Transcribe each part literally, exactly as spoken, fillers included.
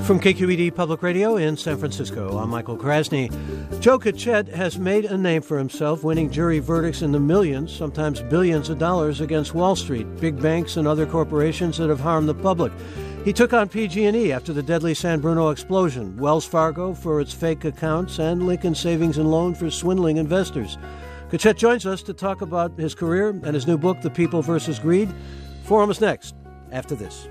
From K Q E D Public Radio in San Francisco, I'm Michael Krasny. Joe Kachet has made a name for himself, winning jury verdicts in the millions, sometimes billions of dollars against Wall Street, big banks, and other corporations that have harmed the public. He took on P G and E after the deadly San Bruno explosion, Wells Fargo for its fake accounts, and Lincoln Savings and Loan for swindling investors. Kachet joins us to talk about his career and his new book, The People versus Greed. Forum is next, after this.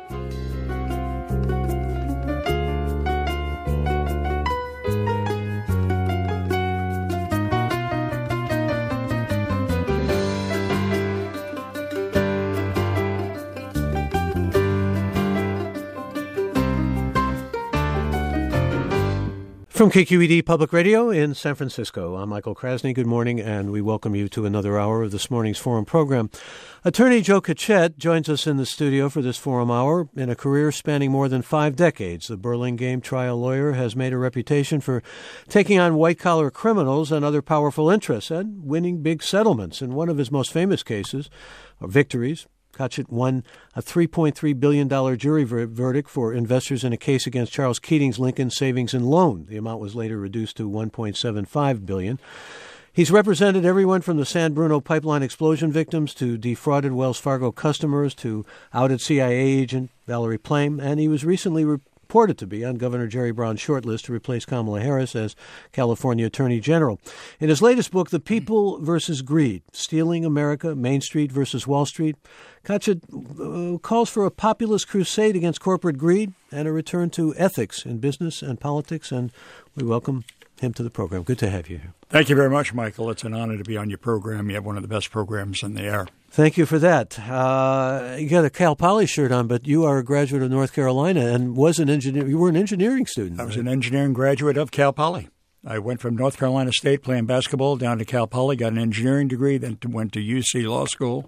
From K Q E D Public Radio in San Francisco, I'm Michael Krasny. Good morning, and we welcome you to another hour of this morning's Forum program. Attorney Joe Kachet joins us in the studio for this Forum hour. In a career spanning more than five decades, the Burlingame trial lawyer has made a reputation for taking on white-collar criminals and other powerful interests and winning big settlements. In one of his most famous cases, or victories, Kachet won a three point three billion dollars jury ver- verdict for investors in a case against Charles Keating's Lincoln Savings and Loan. The amount was later reduced to one point seven five billion dollars. He's represented everyone from the San Bruno pipeline explosion victims to defrauded Wells Fargo customers to outed C I A agent Valerie Plame, and he was recently re- reported to be on Governor Jerry Brown's shortlist to replace Kamala Harris as California Attorney General. In his latest book, The People versus Greed, Stealing America, Main Street versus Wall Street, Kachet uh, calls for a populist crusade against corporate greed and a return to ethics in business and politics, and we welcome him to the program. Good to have you here. Thank you very much, Michael. It's an honor to be on your program. You have one of the best programs in the air. Thank you for that. Uh, you got a Cal Poly shirt on, but you are a graduate of North Carolina and was an engineer. You were an engineering student. I was right? an engineering graduate of Cal Poly. I went from North Carolina State playing basketball down to Cal Poly, got an engineering degree, then went to U C Law School,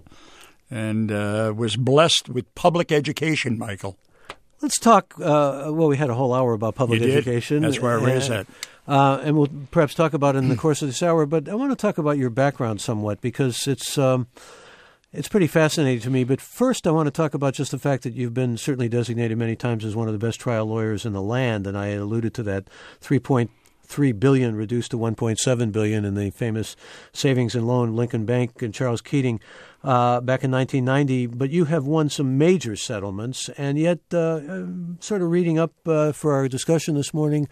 and uh, was blessed with public education, Michael. Let's talk, uh, well, we had a whole hour about public you did. education. That's why I raised uh, that. Uh, and we'll perhaps talk about it in the course of this hour, but I want to talk about your background somewhat because it's um, it's pretty fascinating to me. But first, I want to talk about just the fact that you've been certainly designated many times as one of the best trial lawyers in the land, and I alluded to that three point three billion dollars reduced to one point seven billion dollars in the famous savings and loan Lincoln Bank and Charles Keating uh, back in nineteen ninety. But you have won some major settlements, and yet uh, I'm sort of reading up uh, for our discussion this morning,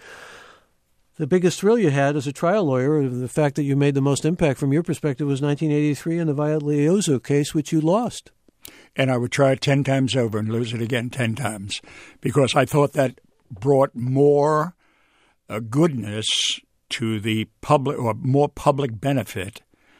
the biggest thrill you had as a trial lawyer, the fact that you made the most impact from your perspective, was nineteen eighty-three in the Violet Liuzzo case, which you lost. And I would try it ten times over and lose it again ten times because I thought that brought more uh, goodness to the public or more public benefit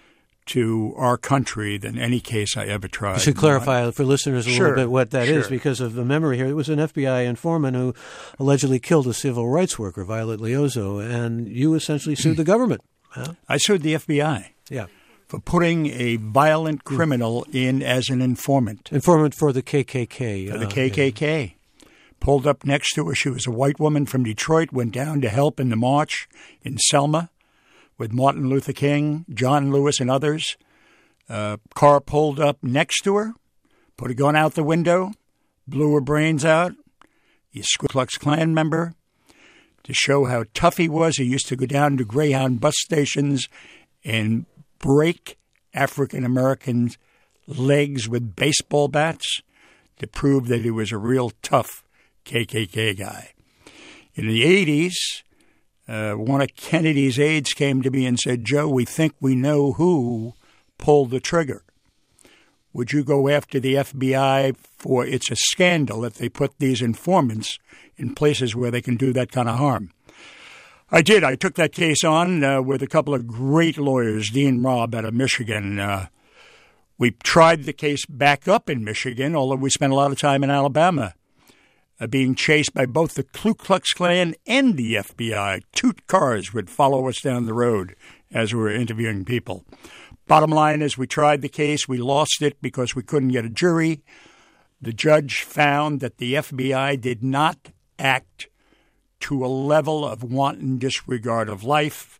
to our country than any case I ever tried. You should clarify for listeners a sure, little bit what that sure. is because of the memory here. It was an F B I informant who allegedly killed a civil rights worker, Violet Liuzzo, and you essentially sued the government. Huh? I sued the F B I. Yeah. For putting a violent criminal in as an informant. Informant for the K K K. For the uh, K K K. Yeah. Pulled up next to her. She was a white woman from Detroit, went down to help in the march in Selma with Martin Luther King, John Lewis, and others. Uh, car pulled up next to her, put a gun out the window, blew her brains out. He's a Ku Klux Klan member. To show how tough he was, he used to go down to Greyhound bus stations and break African-Americans' legs with baseball bats to prove that he was a real tough K K K guy. In the eighties, uh, one of Kennedy's aides came to me and said, Joe, we think we know who pulled the trigger. Would you go after the F B I for it's a scandal that they put these informants in places where they can do that kind of harm? I did. I took that case on uh, with a couple of great lawyers, Dean Robb out of Michigan. Uh, we tried the case back up in Michigan, although we spent a lot of time in Alabama uh, being chased by both the Ku Klux Klan and the F B I. Two cars would follow us down the road as we were interviewing people. Bottom line is we tried the case. We lost it because we couldn't get a jury. The judge found that the F B I did not act to a level of wanton disregard of life,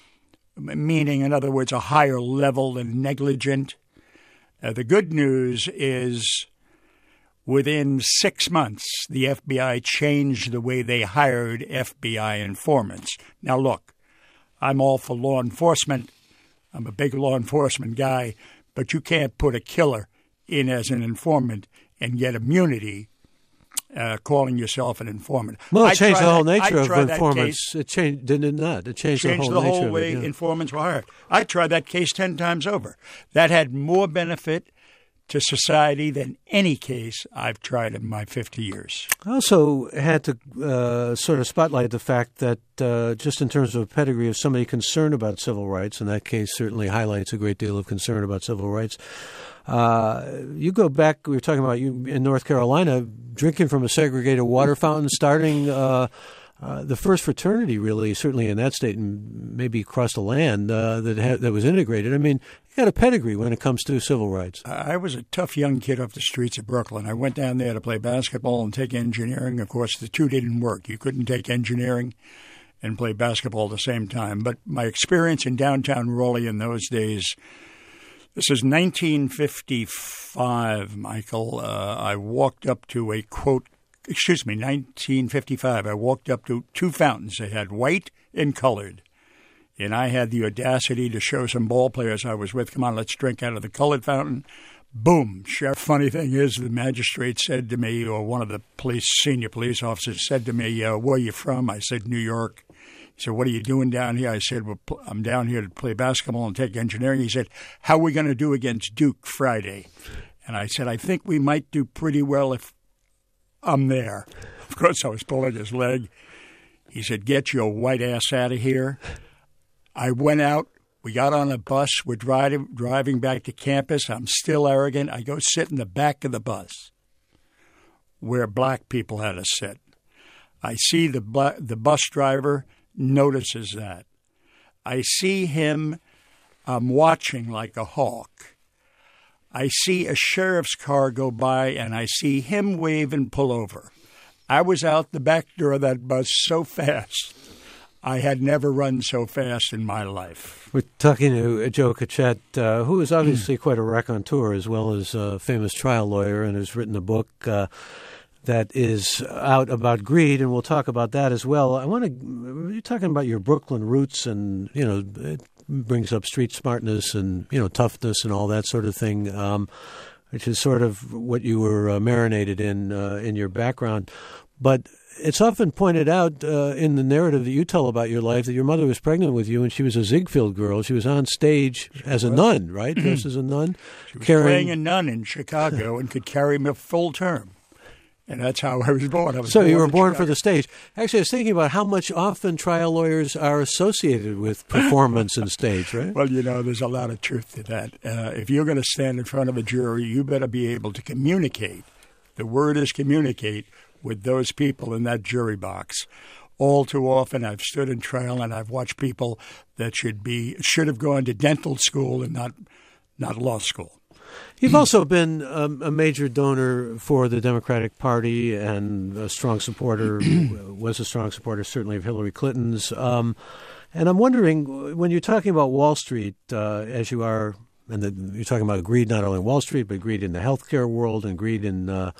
meaning, in other words, a higher level than negligent. Uh, the good news is Within six months, the F B I changed the way they hired F B I informants. Now, look, I'm all for law enforcement. I'm a big law enforcement guy, but you can't put a killer in as an informant and get immunity uh, calling yourself an informant. Well, it I changed the whole that, nature I of informants. It changed, didn't it not? It changed, changed the whole, the whole nature way of it, yeah. informants were hired. I tried that case ten times over. That had more benefit to society than any case I've tried in my fifty years. I also had to uh, sort of spotlight the fact that uh, just in terms of pedigree of somebody concerned about civil rights, and that case certainly highlights a great deal of concern about civil rights. Uh, you go back, we were talking about you in North Carolina, drinking from a segregated water fountain, starting uh, uh, the first fraternity, really, certainly in that state and maybe across the land uh, that had, that was integrated. I mean, you got a pedigree when it comes to civil rights. I was a tough young kid off the streets of Brooklyn. I went down there to play basketball and take engineering. Of course, the two didn't work. You couldn't take engineering and play basketball at the same time. But my experience in downtown Raleigh in those days, this is nineteen fifty-five, Michael. Uh, I walked up to a quote, excuse me, nineteen fifty-five. I walked up to two fountains. They had white and colored. And I had the audacity to show some ball players I was with, come on, let's drink out of the colored fountain. Boom. Sheriff, funny thing is, the magistrate said to me, or one of the police, senior police officers said to me, uh, where are you from? I said, New York. He said, what are you doing down here? I said, well, I'm down here to play basketball and take engineering. He said, how are we going to do against Duke Friday? And I said, I think we might do pretty well if I'm there. Of course, I was pulling his leg. He said, get your white ass out of here. I went out. We got on a bus. We're driving, driving back to campus. I'm still arrogant. I go sit in the back of the bus where black people had to sit. I see the bu- the bus driver notices that. I see him um, watching like a hawk. I see a sheriff's car go by, and I see him wave and pull over. I was out the back door of that bus so fast. I had never run so fast in my life. We're talking to Joe Kachet, uh, who is obviously quite a raconteur as well as a famous trial lawyer and has written a book uh, that is out about greed, and we'll talk about that as well. I want to – you're talking about your Brooklyn roots and, you know, it brings up street smartness and, you know, toughness and all that sort of thing, um, which is sort of what you were uh, marinated in uh, in your background. But – it's often pointed out uh, in the narrative that you tell about your life that your mother was pregnant with you and she was a Ziegfeld girl. She was on stage she as was. a nun, right? Dressed as a nun. She was carrying... playing a nun in Chicago and could carry me a full term. And that's how I was born. I was so born you were born Chicago. for the stage. Actually, I was thinking about how much often trial lawyers are associated with performance and stage, right? Well, you know, there's a lot of truth to that. Uh, if you're going to stand in front of a jury, you better be able to communicate. The word is communicate with those people in that jury box. All too often I've stood in trial and I've watched people that should be should have gone to dental school and not not law school. You've also been um, a major donor for the Democratic Party and a strong supporter, was a strong supporter certainly of Hillary Clinton's. Um, and I'm wondering, when you're talking about Wall Street, uh, as you are, and the, you're talking about greed not only in Wall Street, but greed in the healthcare world and greed in uh,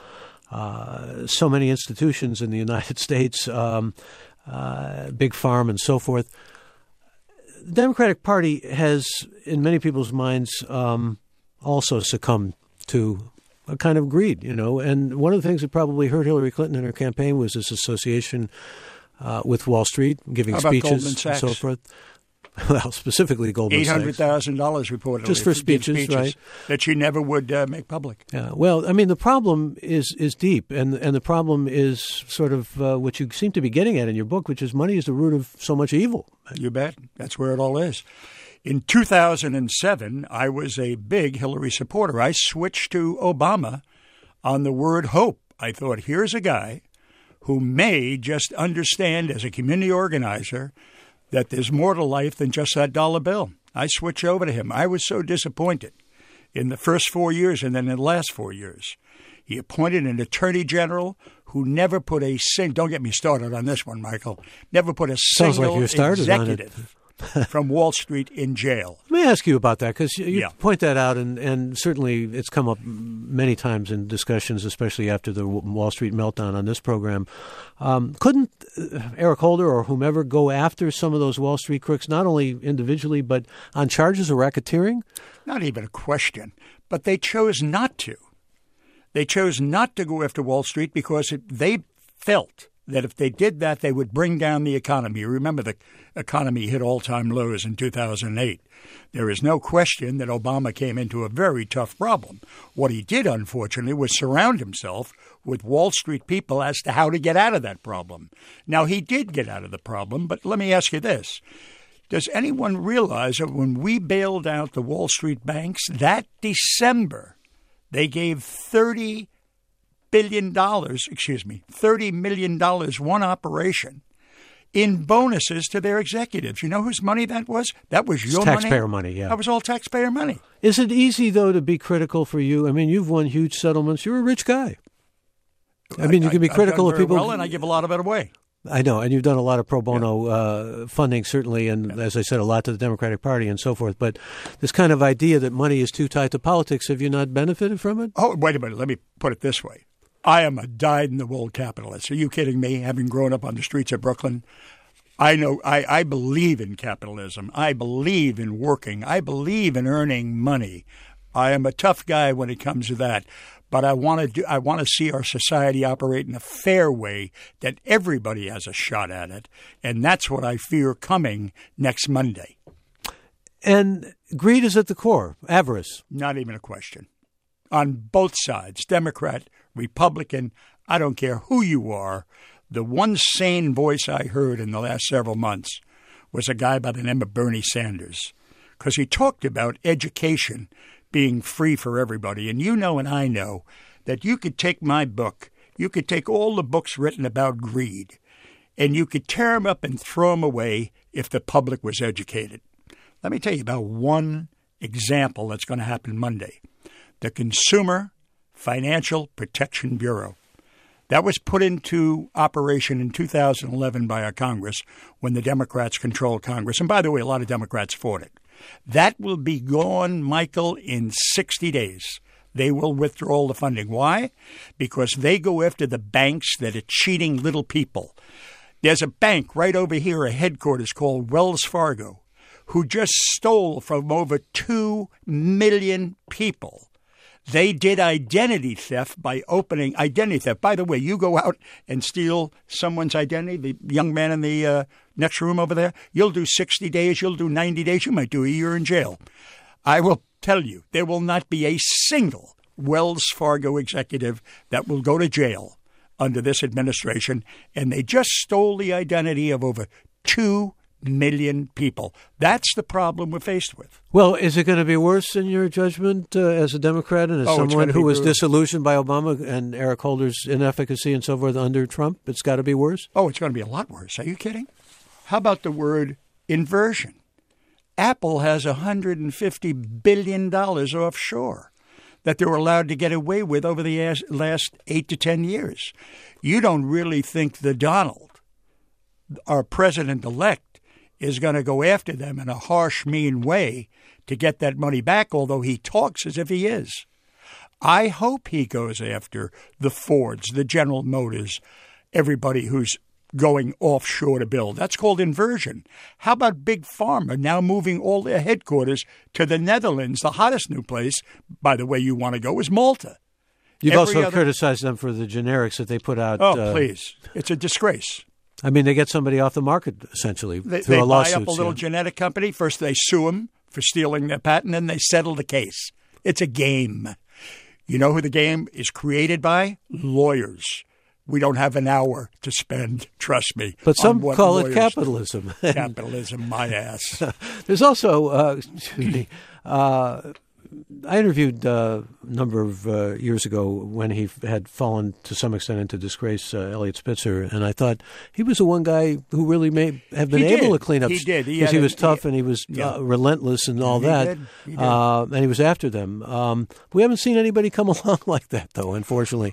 Uh, so many institutions in the United States, um, uh, big farm and so forth. The Democratic Party has, in many people's minds, um, also succumbed to a kind of greed, you know. And one of the things that probably hurt Hillary Clinton in her campaign was this association uh, with Wall Street, giving How about speeches Goldman and Sachs? so forth. Well, specifically Goldman Sachs. eight hundred thousand dollars reportedly. Just for speeches, speeches, right? That she never would uh, make public. Yeah. Well, I mean, the problem is is deep, and and the problem is sort of uh, what you seem to be getting at in your book, which is money is the root of so much evil. You bet. That's where it all is. In two thousand seven, I was a big Hillary supporter. I switched to Obama on the word hope. I thought, here's a guy who may just understand as a community organizer that there's more to life than just that dollar bill. I switched over to him. I was so disappointed in the first four years and then in the last four years. He appointed an attorney general who never put a single, don't get me started on this one, Michael, never put a Sounds single like you started executive. On it. from Wall Street in jail. Let me ask you about that, because you Yeah. point that out, and, and certainly it's come up many times in discussions, especially after the Wall Street meltdown on this program. Um, couldn't Eric Holder or whomever go after some of those Wall Street crooks, not only individually, but on charges of racketeering? Not even a question. But they chose not to. They chose not to go after Wall Street because it, they felt that if they did that, they would bring down the economy. You remember the economy hit all-time lows in two thousand eight. There is no question that Obama came into a very tough problem. What he did, unfortunately, was surround himself with Wall Street people as to how to get out of that problem. Now, he did get out of the problem, but let me ask you this. Does anyone realize that when we bailed out the Wall Street banks, that December, they gave thirty billion dollars, excuse me, thirty million dollars, one operation, in bonuses to their executives? You know whose money that was? That was your it's money? Taxpayer money, yeah. That was all taxpayer money. Is it easy, though, to be critical for you? I mean, you've won huge settlements. You're a rich guy. I mean, you can be I've critical done of very people. well, and I give a lot of it away. I know, and you've done a lot of pro bono uh, funding, certainly, and as I said, a lot to the Democratic Party and so forth. But this kind of idea that money is too tied to politics, have you not benefited from it? Oh, wait a minute. Let me put it this way. I am a dyed-in-the-wool capitalist. Are you kidding me? Having grown up on the streets of Brooklyn, I know I, I believe in capitalism. I believe in working. I believe in earning money. I am a tough guy when it comes to that. But I want to do, I want to see our society operate in a fair way that everybody has a shot at it. And that's what I fear coming next Monday. And greed is at the core, avarice. Not even a question. On both sides, Democrat, Republican, I don't care who you are. The one sane voice I heard in the last several months was a guy by the name of Bernie Sanders, because he talked about education being free for everybody. And you know and I know that you could take my book, you could take all the books written about greed, and you could tear them up and throw them away if the public was educated. Let me tell you about one example that's going to happen Monday. The Consumer Financial Protection Bureau. That was put into operation in two thousand eleven by our Congress when the Democrats controlled Congress. And by the way, a lot of Democrats fought it. That will be gone, Michael, in sixty days. They will withdraw all the funding. Why? Because they go after the banks that are cheating little people. There's a bank right over here, a headquarters called Wells Fargo, who just stole from over two million people. They did identity theft by opening identity theft. By the way, you go out and steal someone's identity, the young man in the uh, next room over there, you'll do sixty days, you'll do ninety days, you might do a year in jail. I will tell you, there will not be a single Wells Fargo executive that will go to jail under this administration, and they just stole the identity of over two million people. That's the problem we're faced with. Well, is it going to be worse in your judgment uh, as a Democrat and as Oh, someone who was brutal. disillusioned by Obama and Eric Holder's inefficacy and so forth under Trump? It's got to be worse? Oh, it's going to be a lot worse. Are you kidding? How about the word inversion? Apple has one hundred fifty billion dollars offshore that they were allowed to get away with over the last eight to ten years. You don't really think the Donald, our president-elect, is going to go after them in a harsh, mean way to get that money back, although he talks as if he is. I hope he goes after the Fords, the General Motors, everybody who's going offshore to build. That's called inversion. How about Big Pharma now moving all their headquarters to the Netherlands? The hottest new place, by the way, you want to go is Malta. You've Every also other- criticized them for the generics that they put out. Oh, uh, please. It's a disgrace. I mean, they get somebody off the market, essentially, They, through they a buy lawsuit. up a little genetic company. First, they sue them for stealing their patent, and they settle the case. It's a game. You know who the game is created by? Lawyers. We don't have an hour to spend, trust me. But some on what call it lawyers- capitalism. Capitalism, my ass. There's also, uh, excuse me, uh, I interviewed uh, a number of uh, years ago when he had fallen to some extent into disgrace, uh, Elliot Spitzer, and I thought he was the one guy who really may have been He able did. to clean up. He did. He because had he a- was tough he- and he was yeah. uh, relentless and all He that. did. He did. Uh, and he was after them. Um, we haven't seen anybody come along like that, though, unfortunately.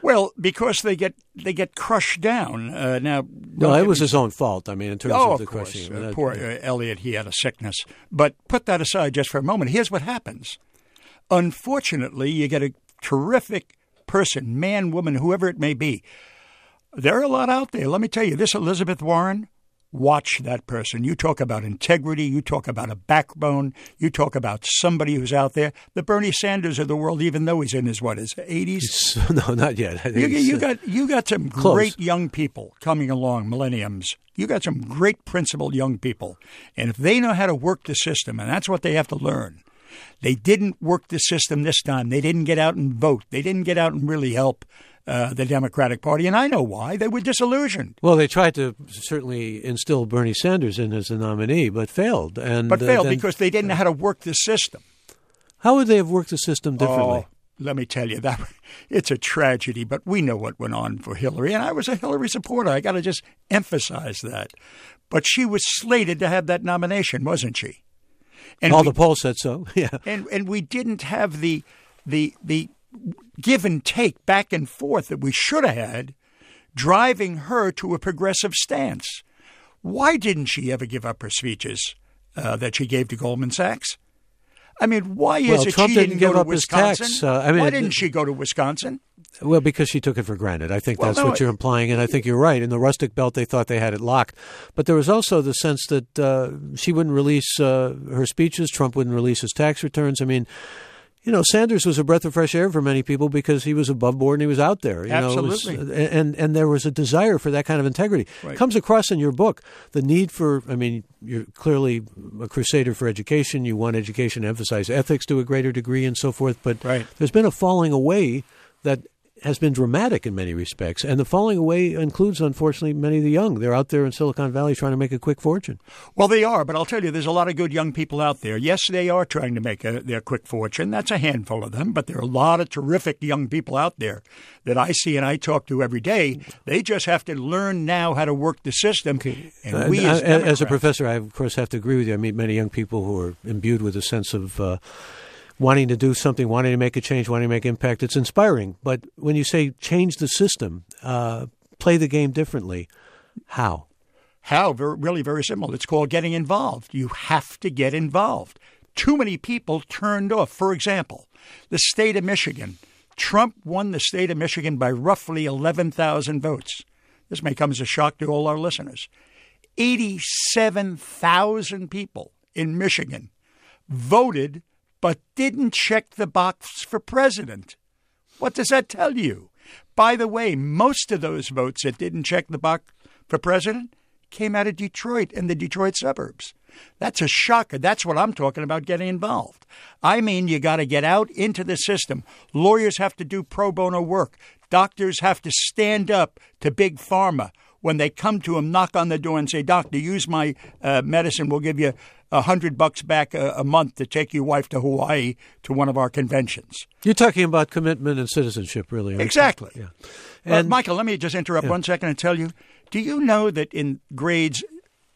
Well, because they get they get crushed down. Uh, now, no, it was his own fault. I mean, in terms oh, of the of course. crushing. Uh, That- poor uh, Elliot, he had a sickness. But put that aside just for a moment. Here's what happens. Unfortunately, you get a terrific person, man, woman, whoever it may be. There are a lot out there. Let me tell you, this Elizabeth Warren, watch that person. You talk about integrity. You talk about a backbone. You talk about somebody who's out there. The Bernie Sanders of the world, even though he's in his, what, his eighties? No, not yet. I think You, it's, you uh, got you got some close. great young people coming along, millenniums. You got some great principled young people. And if they know how to work the system, and that's what they have to learn, they didn't work the system this time. They didn't get out and vote. They didn't get out and really help uh, the Democratic Party. And I know why. They were disillusioned. Well, they tried to certainly instill Bernie Sanders in as the nominee, but failed. And But uh, failed then- because they didn't know how to work the system. How would they have worked the system differently? Oh, let me tell you, that it's a tragedy, but we know what went on for Hillary. And I was a Hillary supporter. I got to just emphasize that. But she was slated to have that nomination, wasn't she? And All we, the polls said so. Yeah. and and we didn't have the the the give and take back and forth that we should have had, driving her to a progressive stance. Why didn't she ever give up her speeches uh, that she gave to Goldman Sachs? I mean, why is Well, it Trump she didn't didn't give go to up his Wisconsin? tax, uh, I mean, why it- didn't she go to Wisconsin? Well, because she took it for granted. I think Well, that's no, what you're it- implying, and I think you're right. In the rustic belt, they thought they had it locked. But there was also the sense that uh, she wouldn't release uh, her speeches. Trump wouldn't release his tax returns. I mean, you know, Sanders was a breath of fresh air for many people because he was above board and he was out there. You Absolutely. Know, it was, and, and there was a desire for that kind of integrity. Right. It comes across in your book, the need for, I mean, you're clearly a crusader for education. You want education to emphasize ethics to a greater degree and so forth. But Right. there's been a falling away that has been dramatic in many respects. And the falling away includes, unfortunately, many of the young. They're out there in Silicon Valley trying to make a quick fortune. Well, they are, but I'll tell you, there's a lot of good young people out there. Yes, they are trying to make a, their quick fortune. That's a handful of them, but there are a lot of terrific young people out there that I see and I talk to every day. They just have to learn now how to work the system. And we, Uh, as, as a Democrats- professor, I, of course, have to agree with you. I meet many young people who are imbued with a sense of uh, wanting to do something, wanting to make a change, wanting to make impact. It's inspiring. But when you say change the system, uh, play the game differently, how? How? Very, really very simple. It's called getting involved. You have to get involved. Too many people turned off. For example, the state of Michigan. Trump won the state of Michigan by roughly eleven thousand votes. This may come as a shock to all our listeners. eighty-seven thousand people in Michigan voted but didn't check the box for president. What does that tell you? By the way, most of those votes that didn't check the box for president came out of Detroit and the Detroit suburbs. That's a shocker. That's what I'm talking about, getting involved. I mean, you got to get out into the system. Lawyers have to do pro bono work. Doctors have to stand up to big pharma. When they come to him, knock on the door and say, "Doctor, use my uh, medicine. We'll give you a hundred bucks back a, a month to take your wife to Hawaii to one of our conventions." You're talking about commitment and citizenship, really. aren't you? Exactly. Yeah. Uh, And Michael, let me just interrupt Yeah. one second and tell you, do you know that in grades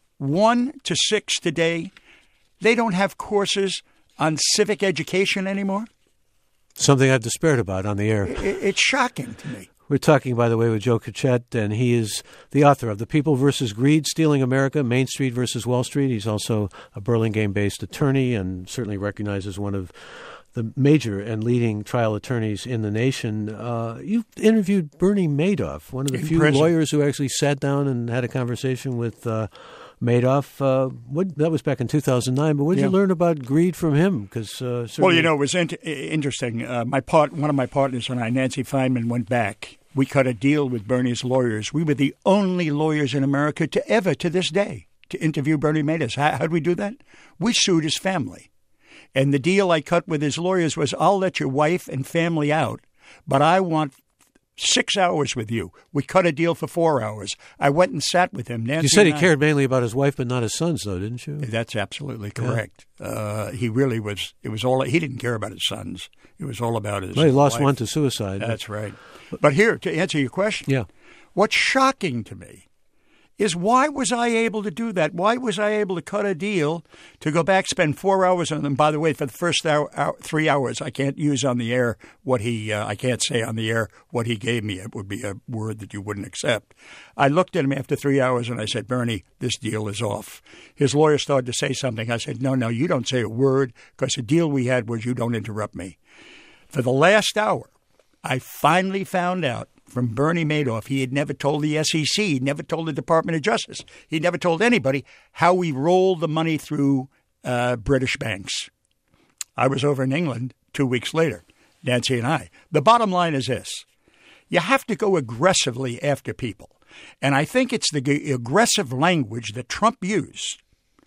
one to six today, they don't have courses on civic education anymore? something I've despaired about on the air. I- It's shocking to me. We're talking, by the way, with Joe Kachet, and he is the author of The People versus Greed, Stealing America, Main Street versus Wall Street. He's also a Burlingame-based attorney and certainly recognized as one of the major and leading trial attorneys in the nation. Uh, you interviewed Bernie Madoff, one of the In few prison. lawyers who actually sat down and had a conversation with uh, Madoff. Uh, what, that was back in two thousand nine, but what did Yeah. you learn about greed from him? Because uh, Well, certainly- you know, it was in- interesting. Uh, my part, one of my partners and I, Nancy Feynman, went back. We cut a deal with Bernie's lawyers. We were the only lawyers in America to ever, to this day, to interview Bernie Madoff. How did we do that? We sued his family. And the deal I cut with his lawyers was, I'll let your wife and family out, but I want six hours with you. We cut a deal for four hours. I went and sat with him. Nancy You said he and I- cared mainly about his wife, but not his sons, though, didn't you? That's absolutely correct. Uh, he really was. It was all. He didn't care about his sons. It was all about his. Well, he lost wife. one to suicide. That's right. But here, to answer your question, Yeah. what's shocking to me is why was I able to do that? Why was I able to cut a deal to go back, spend four hours on them? By the way, for the first hour, hour, three hours, I can't use on the air what he, uh, I can't say on the air what he gave me. It would be a word that you wouldn't accept. I looked at him after three hours and I said, Bernie, this deal is off. His lawyer started to say something. I said, no, no, you don't say a word because the deal we had was you don't interrupt me. For the last hour, I finally found out from Bernie Madoff, he had never told the S E C, he never told the Department of Justice, he never told anybody how we rolled the money through uh, British banks. I was over in England two weeks later, Nancy and I. The bottom line is this. You have to go aggressively after people. And I think it's the g- aggressive language that Trump used.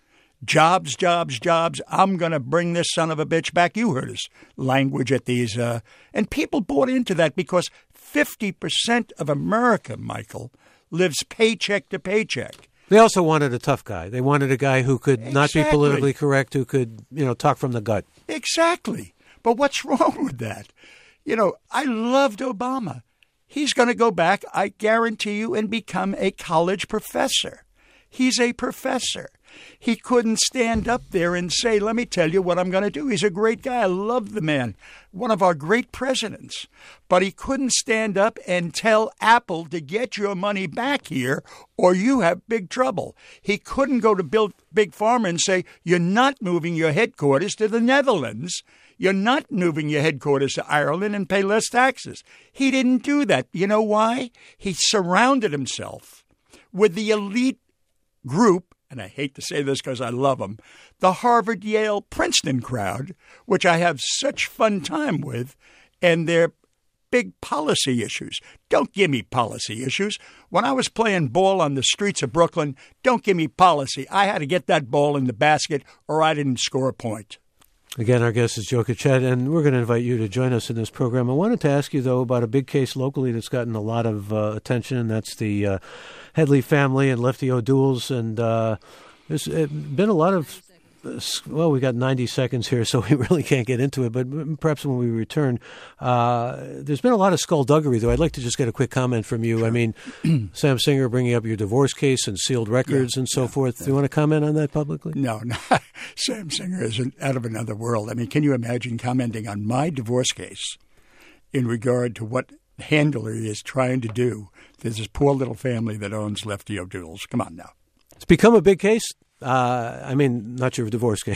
Jobs, jobs, jobs. I'm going to bring this son of a bitch back. You heard his language at these. Uh, and people bought into that because fifty percent of America, Michael, lives paycheck to paycheck. They also wanted a tough guy. They wanted a guy who could Exactly. not be politically correct, who could, you know, talk from the gut. Exactly. But what's wrong with that? You know, I loved Obama. He's going to go back, I guarantee you, and become a college professor. He's a professor. He couldn't stand up there and say, let me tell you what I'm going to do. He's a great guy. I love the man. One of our great presidents. But he couldn't stand up and tell Apple to get your money back here or you have big trouble. He couldn't go to Bill, Big Pharma and say, you're not moving your headquarters to the Netherlands. You're not moving your headquarters to Ireland and pay less taxes. He didn't do that. You know why? He surrounded himself with the elite group, and I hate to say this because I love them, the Harvard, Yale, Princeton crowd, which I have such fun time with, and their big policy issues. Don't give me policy issues. When I was playing ball on the streets of Brooklyn, don't give me policy. I had to get that ball in the basket or I didn't score a point. Again, our guest is Joe Kachet, and we're going to invite you to join us in this program. I wanted to ask you, though, about a big case locally that's gotten a lot of uh, attention, and that's the uh, Headley family and Lefty O'Douls. And uh, there's uh, been a lot of, uh, well, we got ninety seconds here, so we really can't get into it, but perhaps when we return. Uh, there's been a lot of skullduggery, though. I'd like to just get a quick comment from you. Sure. I mean, Sam Singer bringing up your divorce case and sealed records yeah, and so yeah, forth. Yeah. Do you want to comment on that publicly? No, no. Sam Singer is an, out of another world. I mean, can you imagine commenting on my divorce case in regard to what Handler is trying to do to this poor little family that owns Lefty O'Douls? Come on now. It's become a big case. Uh, I mean, not your divorce case,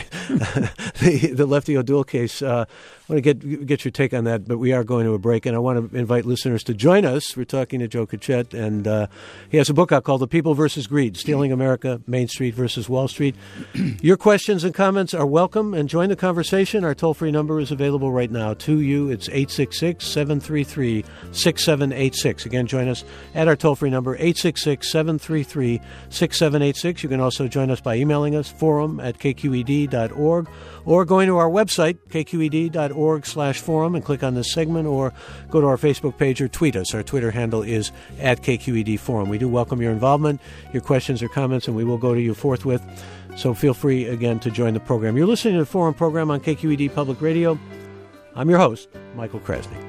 the, the Lefty O'Doul case. Uh, I want to get get your take on that, but we are going to a break, and I want to invite listeners to join us. We're talking to Joe Kachet, and uh, he has a book out called The People versus Greed, Stealing America, Main Street versus Wall Street. Your questions and comments are welcome, and join the conversation. Our toll-free number is available right now to you. It's eight six six, seven three three, six seven eight six. Again, join us at our toll-free number, eight six six, seven three three, six seven eight six. You can also join us by emailing us, forum at k q e d dot org, or going to our website, k q e d dot org slash forum, and click on this segment, or go to our Facebook page or tweet us. Our Twitter handle is at K Q E D Forum. We do welcome your involvement, your questions or comments, and we will go to you forthwith. So feel free, again, to join the program. You're listening to the Forum program on K Q E D Public Radio. I'm your host, Michael Krasny.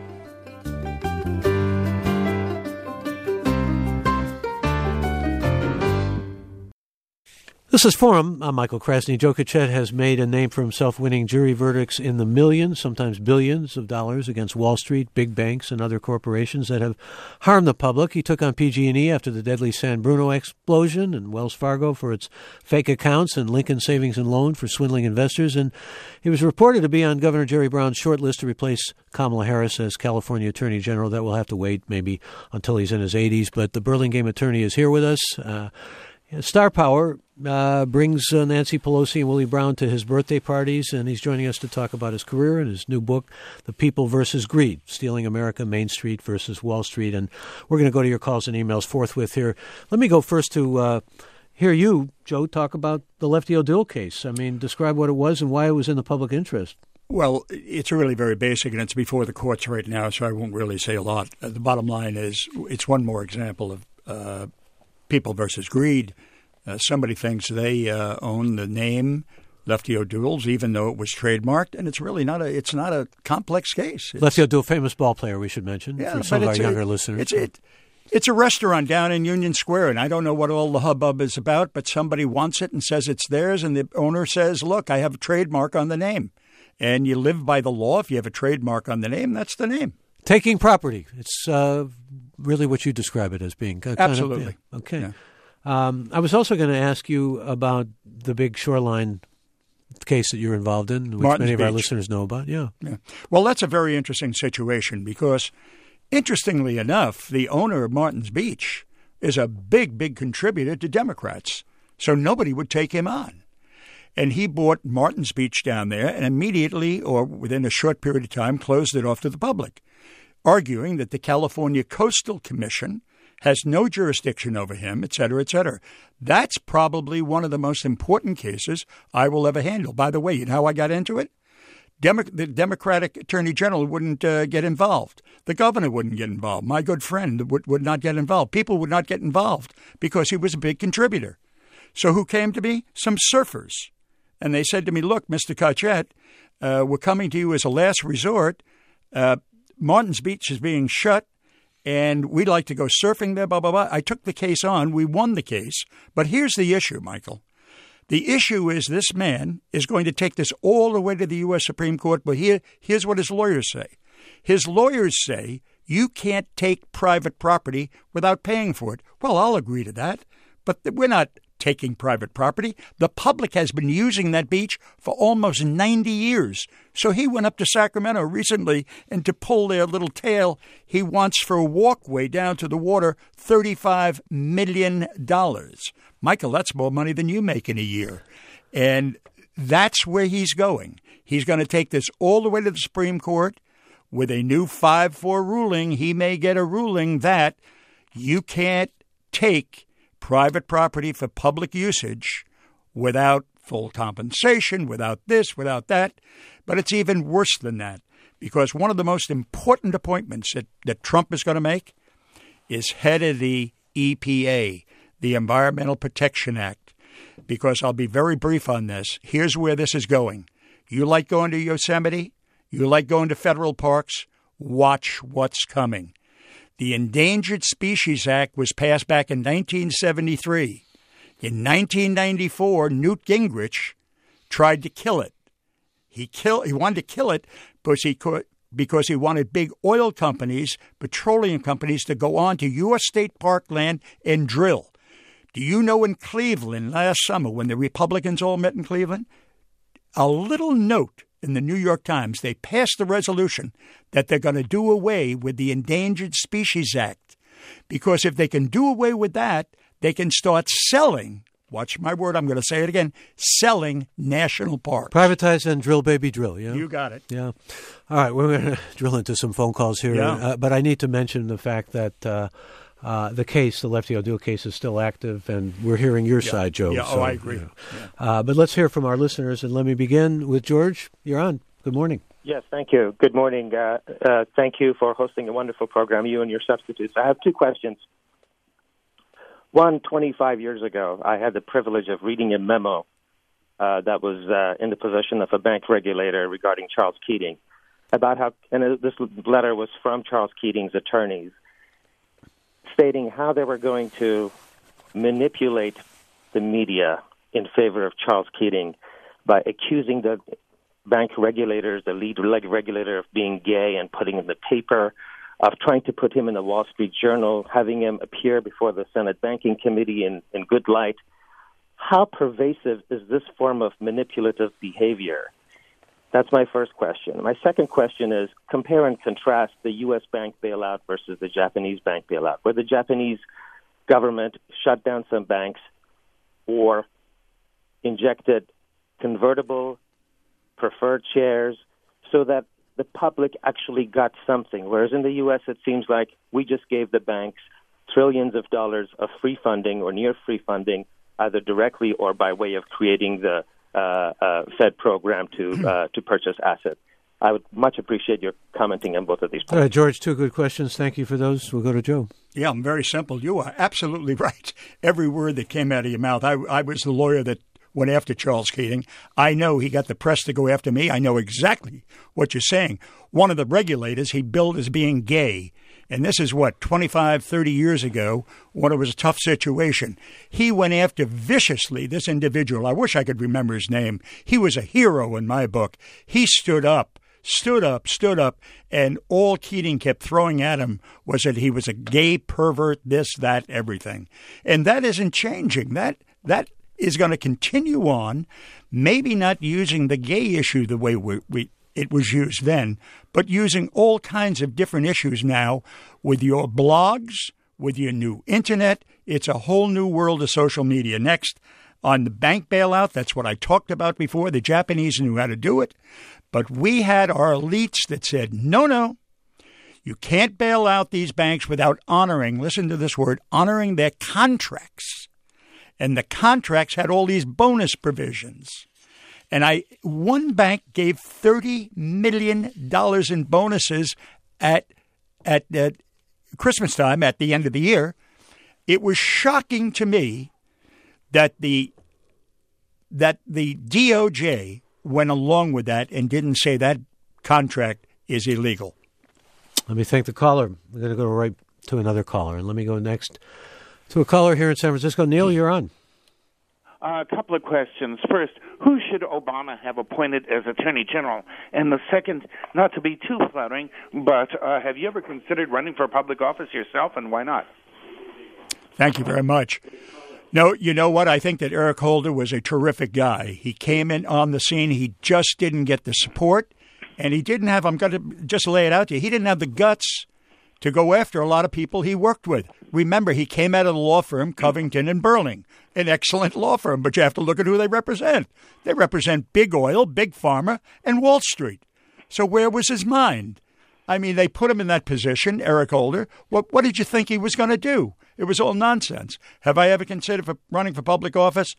This is Forum. I'm Michael Krasny. Joe Kachet has made a name for himself winning jury verdicts in the millions, sometimes billions of dollars against Wall Street, big banks, and other corporations that have harmed the public. He took on P G and E after the deadly San Bruno explosion, and Wells Fargo for its fake accounts, and Lincoln Savings and Loan for swindling investors. And he was reported to be on Governor Jerry Brown's short list to replace Kamala Harris as California Attorney General. That will have to wait maybe until he's in his eighties. But the Burlingame attorney is here with us. Uh, Star Power uh, brings uh, Nancy Pelosi and Willie Brown to his birthday parties, and he's joining us to talk about his career and his new book, The People versus Greed, Stealing America, Main Street versus Wall Street. And we're going to go to your calls and emails forthwith here. Let me go first to uh, hear you, Joe, talk about the Lefty O'Doul case. I mean, describe what it was and why it was in the public interest. Well, it's really very basic, and it's before the courts right now, so I won't really say a lot. Uh, the bottom line is it's one more example of uh, People versus Greed. Uh, somebody thinks they uh, own the name Lefty O'Douls, even though it was trademarked, and it's really not a it's not a complex case. It's, Lefty O'Doul, famous ball player, we should mention, yeah, for some of our a, younger listeners. It's it. It's a restaurant down in Union Square, and I don't know what all the hubbub is about, but somebody wants it and says it's theirs, and the owner says, look, I have a trademark on the name. And you live by the law. If you have a trademark on the name, that's the name. Taking property. It's uh, really what you describe it as being. Kind Absolutely. Of, yeah. Okay. Yeah. Um, I was also going to ask you about the big shoreline case that you're involved in, which Martin's many of our Beach. listeners know about. Yeah. yeah. Well, that's a very interesting situation because, interestingly enough, the owner of Martin's Beach is a big, big contributor to Democrats. So nobody would take him on. And he bought Martin's Beach down there and immediately, or within a short period of time, closed it off to the public, arguing that the California Coastal Commission has no jurisdiction over him, et cetera, et cetera. That's probably one of the most important cases I will ever handle. By the way, you know how I got into it? Demo- the Democratic Attorney General wouldn't uh, get involved. The governor wouldn't get involved. My good friend would, would not get involved. People would not get involved because he was a big contributor. So who came to me? Some surfers. And they said to me, look, Mister Cochette, uh, we're coming to you as a last resort. Uh, Martin's Beach is being shut, and we'd like to go surfing there, blah, blah, blah. I took the case on. We won the case. But here's the issue, Michael. The issue is this man is going to take this all the way to the U S Supreme Court, but here, here's what his lawyers say. His lawyers say you can't take private property without paying for it. Well, I'll agree to that, but we're not taking private property. The public has been using that beach for almost ninety years. So he went up to Sacramento recently, and to pull their little tail, he wants for a walkway down to the water thirty-five million dollars. Michael, that's more money than you make in a year. And that's where he's going. He's going to take this all the way to the Supreme Court. With a new five four ruling, he may get a ruling that you can't take private property for public usage without full compensation, without this, without that. But it's even worse than that, because one of the most important appointments that, that Trump is going to make is head of the E P A, the Environmental Protection Act. Because I'll be very brief on this. Here's where this is going. You like going to Yosemite? You like going to federal parks? Watch what's coming. The Endangered Species Act was passed back in nineteen seventy-three. In nineteen ninety-four, Newt Gingrich tried to kill it. He kill, he wanted to kill it because he could, because he wanted big oil companies, petroleum companies, to go on to U S state park land and drill. Do you know in Cleveland last summer when the Republicans all met in Cleveland? A little note in the New York Times, they passed a resolution that they're going to do away with the Endangered Species Act. Because if they can do away with that, they can start selling, watch my word, I'm going to say it again, selling national parks. Privatize and drill, baby, drill. Yeah, you got it. Yeah. All right, we're going to drill into some phone calls here. Yeah. Uh, but I need to mention the fact that uh, uh, the case, the Lefty O'Doul case, is still active, and we're hearing your yeah. side, Joe. Yeah, so, oh, I agree. You know. yeah. uh, but let's hear from our listeners, and let me begin with George. You're on. Good morning. Yes, thank you. Good morning. Uh, uh, thank you for hosting a wonderful program, you and your substitutes. I have two questions. One, twenty-five years ago, I had the privilege of reading a memo uh, that was uh, in the possession of a bank regulator regarding Charles Keating, about how, and this letter was from Charles Keating's attorneys, stating how they were going to manipulate the media in favor of Charles Keating by accusing the bank regulators, the lead regulator, of being gay and putting in the paper, of trying to put him in the Wall Street Journal, having him appear before the Senate Banking Committee in, in good light. How pervasive is this form of manipulative behavior? That's my first question. My second question is, compare and contrast the U S bank bailout versus the Japanese bank bailout, where the Japanese government shut down some banks or injected convertible preferred shares so that the public actually got something, whereas in the U S it seems like we just gave the banks trillions of dollars of free funding or near free funding, either directly or by way of creating the uh, uh, Fed program to uh, to purchase assets. I would much appreciate your commenting on both of these points. All right, George, two good questions. Thank you for those. We'll go to Joe. Yeah, I'm very simple. You are absolutely right. Every word that came out of your mouth. I, I was the lawyer that went after Charles Keating. I know he got the press to go after me. I know exactly what you're saying. One of the regulators he billed as being gay, And this is, what, twenty-five, thirty years ago, when it was a tough situation. He went after viciously this individual. I wish I could remember his name. He was a hero in my book. He stood up, stood up, stood up, and all Keating kept throwing at him was that he was a gay pervert, this, that, everything. And that isn't changing. That that is going to continue on, maybe not using the gay issue the way we, we it was used then, but using all kinds of different issues now with your blogs, with your new internet. It's a whole new world of social media. Next, on the bank bailout, that's what I talked about before. The Japanese knew how to do it, but we had our elites that said, no, no, you can't bail out these banks without honoring, listen to this word, honoring their contracts. And the contracts had all these bonus provisions. And I, one bank gave thirty million dollars in bonuses at at uh, Christmas time, at the end of the year. It was shocking to me that the that the D O J went along with that and didn't say that contract is illegal. Let me thank the caller. We're going to go right to another caller, and let me go next to a caller here in San Francisco. Neil, you're on. Uh, a couple of questions. First, who should Obama have appointed as Attorney General? And the second, not to be too flattering, but uh, have you ever considered running for public office yourself, and why not? Thank you very much. No, you know what? I think that Eric Holder was a terrific guy. He came in on the scene. He just didn't get the support, and he didn't have, I'm going to just lay it out to you, he didn't have the guts to go after a lot of people he worked with. Remember, he came out of the law firm Covington and Burling, an excellent law firm, but you have to look at who they represent. They represent big oil, big pharma, and Wall Street. So where was his mind? I mean, they put him in that position, Eric Holder. What, what did you think he was going to do? It was all nonsense. Have I ever considered for running for public office?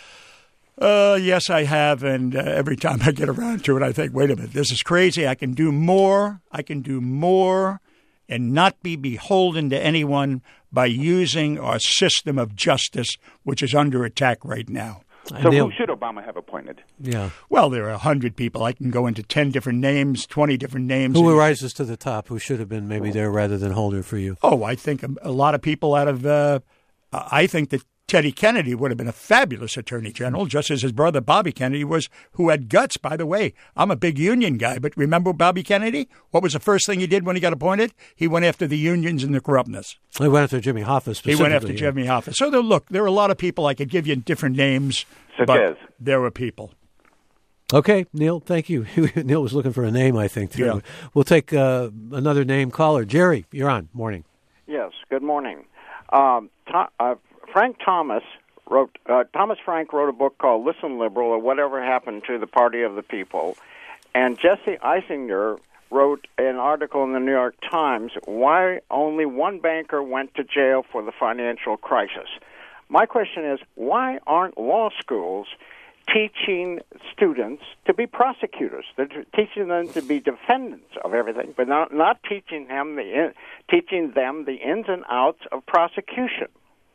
Uh, yes, I have, and uh, every time I get around to it, I think, wait a minute, this is crazy. I can do more. I can do more and not be beholden to anyone by using our system of justice, which is under attack right now. So who should Obama have appointed? Yeah. Well, there are a hundred people. I can go into ten different names, twenty different names. Who rises to the top? Who should have been maybe there rather than Holder for you? Oh, I think a, a lot of people out of uh, – I think that Teddy Kennedy would have been a fabulous attorney general, just as his brother Bobby Kennedy was, who had guts. By the way, I'm a big union guy, but remember Bobby Kennedy? What was the first thing he did when he got appointed? He went after the unions and the corruptness. He went after Jimmy Hoffa specifically. He went after yeah. Jimmy Hoffa. So, there, look, there are a lot of people. I could give you different names, Such but as? there were people. Okay, Neil, thank you. Neil was looking for a name, I think. Too. Yeah. We'll take uh, another name caller. Jerry, you're on. Morning. Yes, good morning. Um, to, uh, Frank Thomas wrote, uh, Thomas Frank wrote a book called Listen Liberal, or Whatever Happened to the Party of the People. And Jesse Eisinger wrote an article in the New York Times, Why Only One Banker Went to Jail for the Financial Crisis. My question is, why aren't law schools teaching students to be prosecutors? They're teaching them to be defendants of everything, but not, not teaching them the in, teaching them the ins and outs of prosecution.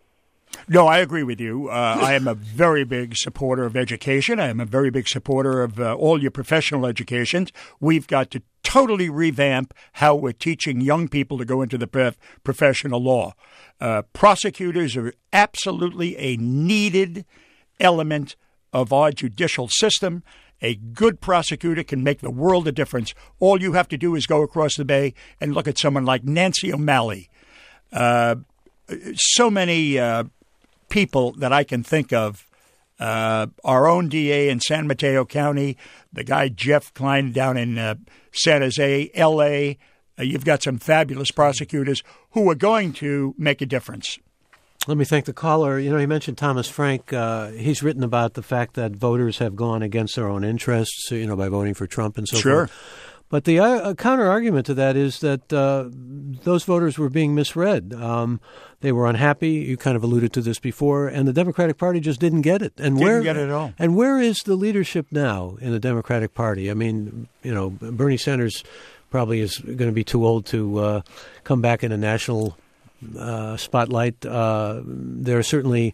No, I agree with you. Uh, I am a very big supporter of education. I am a very big supporter of uh, all your professional educations. We've got to totally revamp how we're teaching young people to go into the prof- professional law. Uh, prosecutors are absolutely a needed element of our judicial system. A good prosecutor can make the world of difference. All you have to do is go across the bay and look at someone like Nancy O'Malley. Uh, so many uh, people that I can think of, uh, our own D A in San Mateo County, the guy Jeff Klein down in uh, San Jose, L A, uh, you've got some fabulous prosecutors who are going to make a difference. Let me thank the caller. You know, he mentioned Thomas Frank. Uh, he's written about the fact that voters have gone against their own interests, you know, by voting for Trump and so sure. forth. But the uh, counter-argument to that is that uh, those voters were being misread. Um, they were unhappy. You kind of alluded to this before. And the Democratic Party just didn't get it. And didn't where, get it at all. And where is the leadership now in the Democratic Party? I mean, you know, Bernie Sanders probably is going to be too old to uh, come back in a national uh, spotlight. Uh, there are certainly...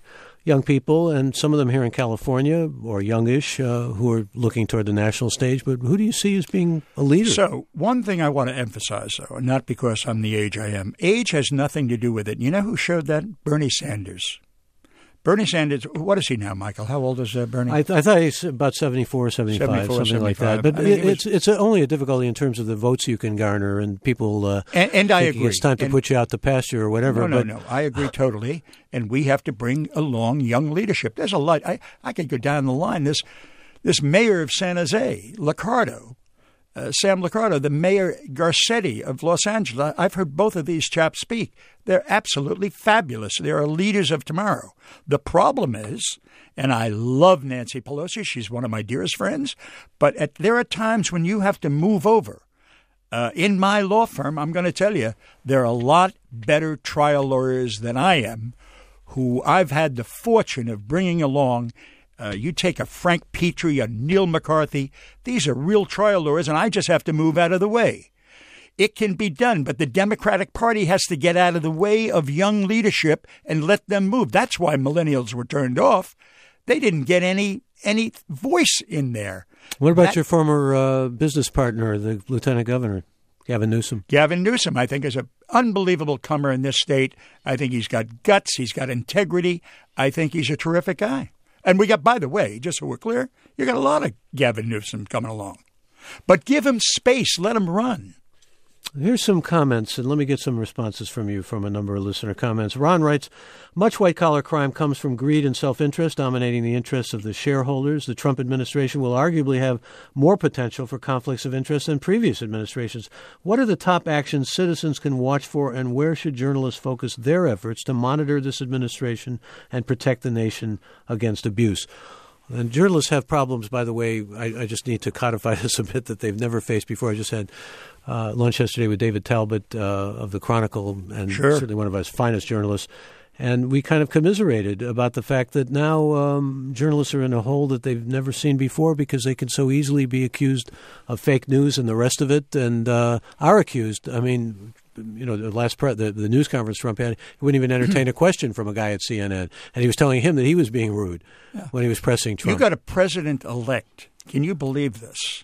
young people, and some of them here in California, or youngish, uh, who are looking toward the national stage. But who do you see as being a leader? So one thing I want to emphasize, though, and not because I'm the age I am, age has nothing to do with it. You know who showed that? Bernie Sanders. Bernie Sanders, what is he now, Michael? How old is uh, Bernie? I, th- I thought he's about seventy-four, seventy-five, seventy-four, something seventy-five. like that. But I mean, it, it was, it's it's a, only a difficulty in terms of the votes you can garner and people uh, and, and I thinking agree. it's time to and, put you out to pasture or whatever. No, no, but, no. I agree totally. And we have to bring along young leadership. There's a lot. I, I could go down the line. This, this mayor of San Jose, Liccardo, Uh, Sam Liccardo, the mayor Garcetti of Los Angeles. I've heard both of these chaps speak. They're absolutely fabulous. They are leaders of tomorrow. The problem is, and I love Nancy Pelosi, she's one of my dearest friends, but at, there are times when you have to move over. Uh, in my law firm, I'm going to tell you, there are a lot better trial lawyers than I am, who I've had the fortune of bringing along. Uh, you take a Frank Petrie, a Neil McCarthy. These are real trial lawyers, and I just have to move out of the way. It can be done, but the Democratic Party has to get out of the way of young leadership and let them move. That's why millennials were turned off. They didn't get any any voice in there. What about that, your former uh, business partner, the Lieutenant Governor, Gavin Newsom? Gavin Newsom, I think, is an unbelievable comer in this state. I think he's got guts. He's got integrity. I think he's a terrific guy. And we got, by the way, just so we're clear, you got a lot of Gavin Newsom coming along. But give him space. Let him run. Here's some comments, and let me get some responses from you from a number of listener comments. Ron writes, much white-collar crime comes from greed and self-interest, dominating the interests of the shareholders. The Trump administration will arguably have more potential for conflicts of interest than previous administrations. What are the top actions citizens can watch for, and where should journalists focus their efforts to monitor this administration and protect the nation against abuse? And journalists have problems, by the way. I, I just need to codify this a bit that they've never faced before. I just had uh, lunch yesterday with David Talbot uh, of the Chronicle, and sure. certainly one of our finest journalists. And we kind of commiserated about the fact that now um, journalists are in a hole that they've never seen before because they can so easily be accused of fake news and the rest of it, and uh, are accused. I mean, you know, the last pre- the, the news conference Trump had, he wouldn't even entertain a question from a guy at C N N, and he was telling him that he was being rude yeah. when he was pressing Trump. You got a president-elect, can you believe this,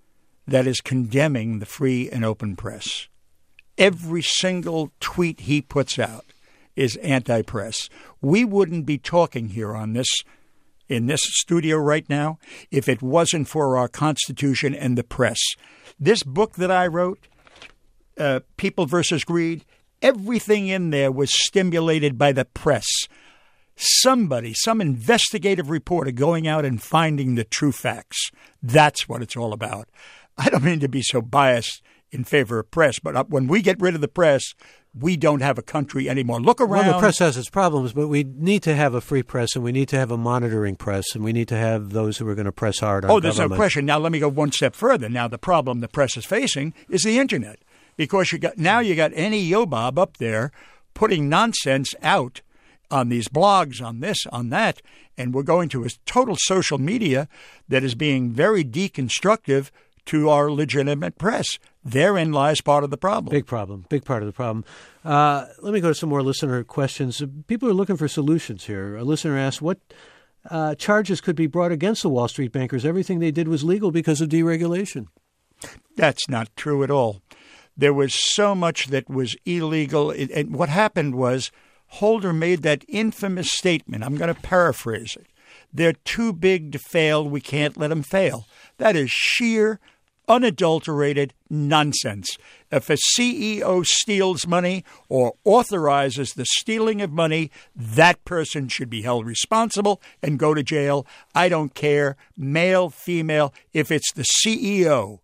that is condemning the free and open press. Every single tweet he puts out is anti-press. We wouldn't be talking here on this in this studio right now if it wasn't for our Constitution and the press. This book that I wrote, uh, People versus Greed, everything in there was stimulated by the press. Somebody, some investigative reporter going out and finding the true facts. That's what it's all about. I don't mean to be so biased in favor of press, but when we get rid of the press, we don't have a country anymore. Look around. Well, the press has its problems, but we need to have a free press, and we need to have a monitoring press, and we need to have those who are going to press hard on Oh, there's government. no question. Now, let me go one step further. Now, the problem the press is facing is the Internet, because you got now you got any yobob up there putting nonsense out on these blogs, on this, on that, and we're going to a total social media that is being very deconstructive to our legitimate press. Therein lies part of the problem. Big problem. Big part of the problem. Uh, let me go to some more listener questions. People are looking for solutions here. A listener asked, what uh, charges could be brought against the Wall Street bankers? Everything they did was legal because of deregulation. That's not true at all. There was so much that was illegal. And what happened was Holder made that infamous statement. I'm going to paraphrase it. They're too big to fail. We can't let them fail. That is sheer, unadulterated nonsense. If a C E O steals money or authorizes the stealing of money, that person should be held responsible and go to jail. I don't care, male, female, if it's the C E O.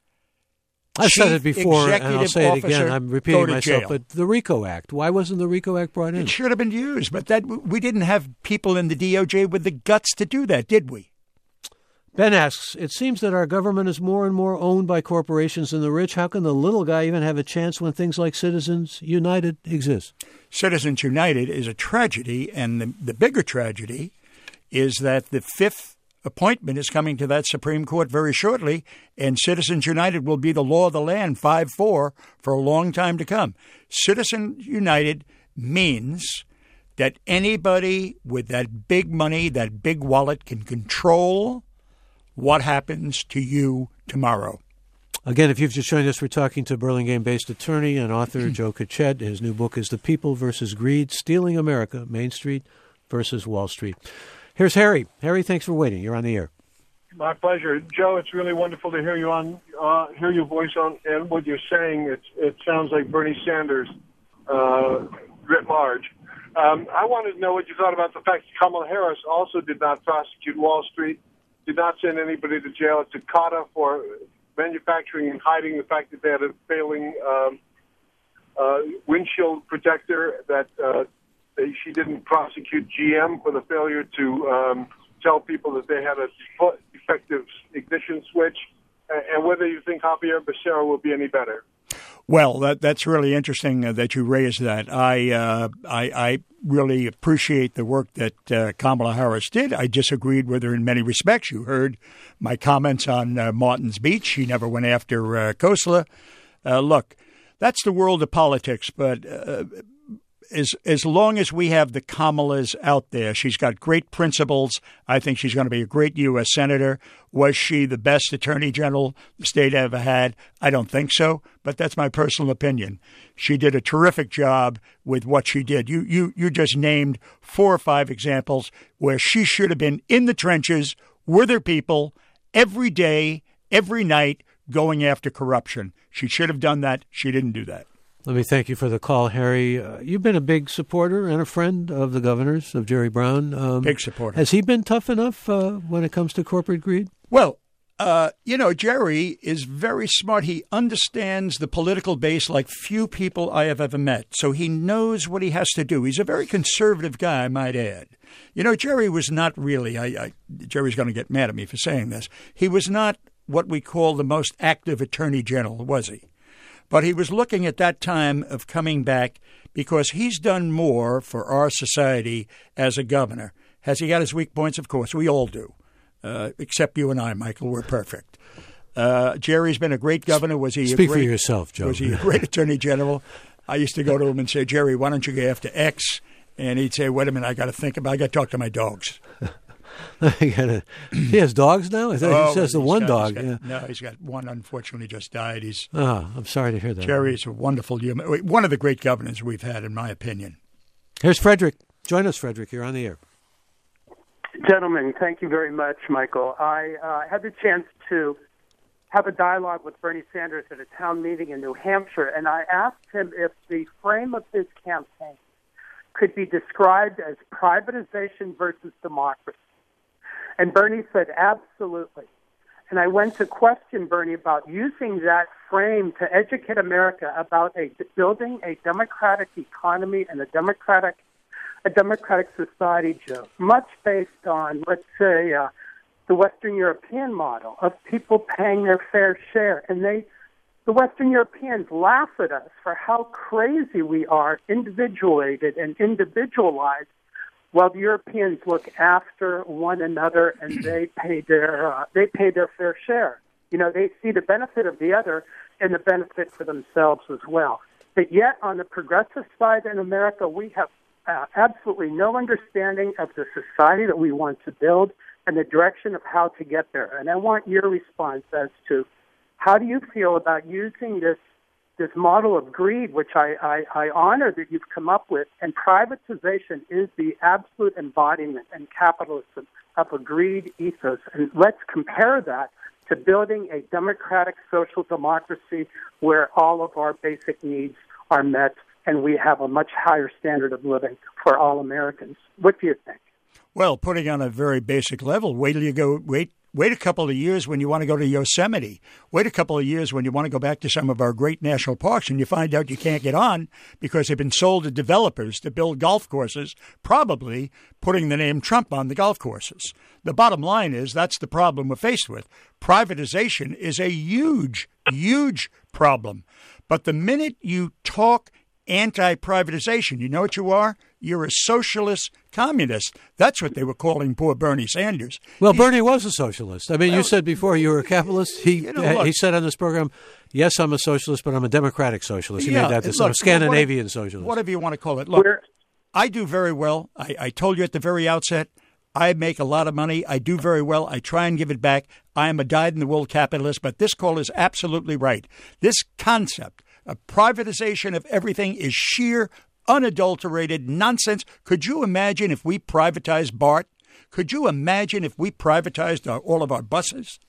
I've said it before, and I'll say it again. Officer, I'm repeating myself, jail. But the RICO Act, why wasn't the RICO Act brought in? It should have been used, but that we didn't have people in the D O J with the guts to do that, did we? Ben asks, it seems that our government is more and more owned by corporations and the rich. How can the little guy even have a chance when things like Citizens United exist? Citizens United is a tragedy, and the, the bigger tragedy is that the fifth appointment is coming to that Supreme Court very shortly, and Citizens United will be the law of the land, five four, for a long time to come. Citizens United means that anybody with that big money, that big wallet, can control what happens to you tomorrow. Again, if you've just joined us, we're talking to Burlingame-based attorney and author Joe Kachet. His new book is The People versus Greed, Stealing America, Main Street versus Wall Street. Here's Harry. Harry, thanks for waiting. You're on the air. My pleasure. Joe, it's really wonderful to hear you on, uh, hear your voice on, and what you're saying. It's, it sounds like Bernie Sanders, uh, writ large. Um, I wanted to know what you thought about the fact that Kamala Harris also did not prosecute Wall Street, did not send anybody to jail at Takata for manufacturing and hiding the fact that they had a failing um, uh, windshield protector, that uh, they, she didn't prosecute G M for the failure to um, tell people that they had a defective ignition switch, and whether you think Javier Becerra will be any better. Well, that, that's really interesting uh, that you raised that. I, uh, I I really appreciate the work that uh, Kamala Harris did. I disagreed with her in many respects. You heard my comments on uh, Martin's Beach. She never went after uh, Khosla. Uh, look, that's the world of politics, but uh, as as long as we have the Kamalas out there, she's got great principles. I think she's going to be a great U S senator. Was she the best attorney general the state ever had? I don't think so, but that's my personal opinion. She did a terrific job with what she did. You you you just named four or five examples where she should have been in the trenches with her people every day, every night, going after corruption. She should have done that. She didn't do that. Let me thank you for the call, Harry. Uh, you've been a big supporter and a friend of the governor's, of Jerry Brown. Um, big supporter. Has he been tough enough uh, when it comes to corporate greed? Well, uh, you know, Jerry is very smart. He understands the political base like few people I have ever met. So he knows what he has to do. He's a very conservative guy, I might add. You know, Jerry was not really, I, I, Jerry's going to get mad at me for saying this. He was not what we call the most active attorney general, was he? But he was looking at that time of coming back because he's done more for our society as a governor. Has he got his weak points? Of course, we all do, uh, except you and I, Michael. We're perfect. Uh, Jerry's been a great governor. Was he? Speak a great, for yourself, Joe. Was he a great attorney general? I used to go to him and say, Jerry, why don't you go after X? And he'd say, wait a minute, I got to think about it. I got to talk to my dogs. He has dogs now? I thought oh, he says the one got, dog. Got, yeah. No, he's got one. Unfortunately, just died. He's. Oh, I'm sorry to hear that. Jerry's a wonderful human. One of the great governors we've had, in my opinion. Here's Frederick. Join us, Frederick. You're on the air. Gentlemen, thank you very much, Michael. I uh, had the chance to have a dialogue with Bernie Sanders at a town meeting in New Hampshire, and I asked him if the frame of his campaign could be described as privatization versus democracy. And Bernie said, absolutely. And I went to question Bernie about using that frame to educate America about a, building a democratic economy and a democratic a democratic society, Joe, much based on, let's say, uh, the Western European model of people paying their fair share. And they, the Western Europeans laugh at us for how crazy we are, individuated and individualized, while the Europeans look after one another and they pay their uh, they pay their fair share. You know, they see the benefit of the other and the benefit for themselves as well. But yet, on the progressive side in America, we have uh, absolutely no understanding of the society that we want to build and the direction of how to get there. And I want your response as to how do you feel about using this this model of greed, which I, I, I honor that you've come up with, and privatization is the absolute embodiment in capitalism of a greed ethos. And let's compare that to building a democratic social democracy where all of our basic needs are met and we have a much higher standard of living for all Americans. What do you think? Well, putting on a very basic level, wait till you go, wait Wait a couple of years when you want to go to Yosemite. Wait a couple of years when you want to go back to some of our great national parks and you find out you can't get on because they've been sold to developers to build golf courses, probably putting the name Trump on the golf courses. The bottom line is that's the problem we're faced with. Privatization is a huge, huge problem. But the minute you talk anti-privatization, you know what you are? You're a socialist communist. That's what they were calling poor Bernie Sanders. Well, He's, Bernie was a socialist. I mean, well, you said before you were a capitalist. He you know, look, he said on this program, yes, I'm a socialist, but I'm a democratic socialist. He yeah, made that this look, Scandinavian what, socialist. Whatever you want to call it. Look, We're, I do very well. I, I told you at the very outset, I make a lot of money. I do very well. I try and give it back. I am a dyed-in-the-wool capitalist, but this call is absolutely right. This concept of privatization of everything is sheer, unadulterated nonsense. Could you imagine if we privatized BART? Could you imagine if we privatized our, all of our buses?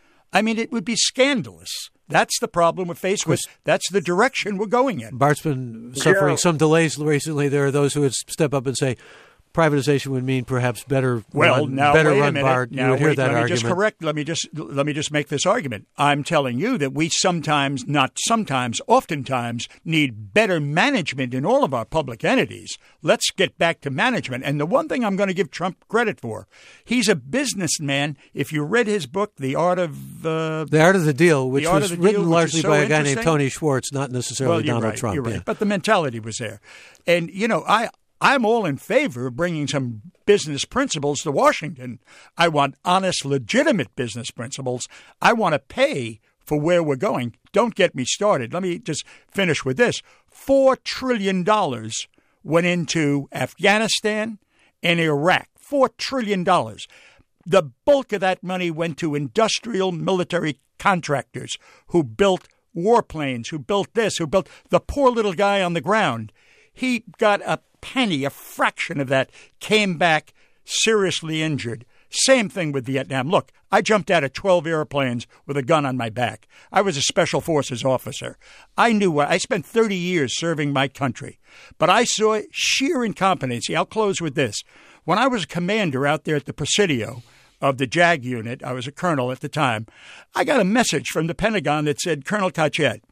I mean, it would be scandalous. That's the problem we're faced with. That's the direction we're going in. BART's been suffering Yeah. some delays recently. There are those who would step up and say privatization would mean perhaps better Well, run, now better wait a run minute. BART. Now, You would hear wait, that let me argument. just correct. Let me just let me just make this argument. I'm telling you that we sometimes, not sometimes, oftentimes need better management in all of our public entities. Let's get back to management. And the one thing I'm going to give Trump credit for, he's a businessman. If you read his book, The Art of uh, The Art of the Deal, which The Art was of the written Deal, which largely is so by a guy named interesting. Tony Schwartz, not necessarily well, you're Donald right, Trump. You're right. Yeah. But the mentality was there. And, you know, I, I'm all in favor of bringing some business principles to Washington. I want honest, legitimate business principles. I want to pay for where we're going. Don't get me started. Let me just finish with this. Four trillion dollars went into Afghanistan and Iraq. Four trillion dollars. The bulk of that money went to industrial military contractors who built warplanes, who built this, who built the poor little guy on the ground. He got a penny, a fraction of that, came back seriously injured. Same thing with Vietnam. Look, I jumped out of twelve airplanes with a gun on my back. I was a special forces officer. I knew I spent thirty years serving my country. But I saw sheer incompetency. I'll close with this. When I was a commander out there at the Presidio of the JAG unit, I was a colonel at the time, I got a message from the Pentagon that said, Colonel Cachet,